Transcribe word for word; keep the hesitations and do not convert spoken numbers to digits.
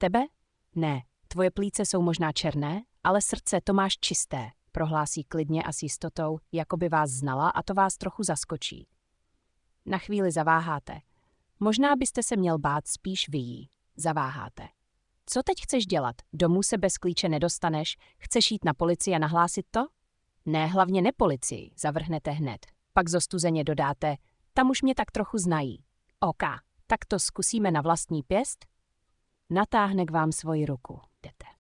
Tebe? Ne, tvoje plíce jsou možná černé, ale srdce to máš čisté, prohlásí klidně a s jistotou, jako by vás znala a to vás trochu zaskočí. Na chvíli zaváháte. Možná byste se měl bát spíš vy jí. Zaváháte. Co teď chceš dělat? Domů se bez klíče nedostaneš? Chceš jít na policii a nahlásit to? Ne, hlavně ne policii, zavrhnete hned. Pak zostuzeně dodáte, tam už mě tak trochu znají. OK, tak to zkusíme na vlastní pěst? Natáhne k vám svoji ruku.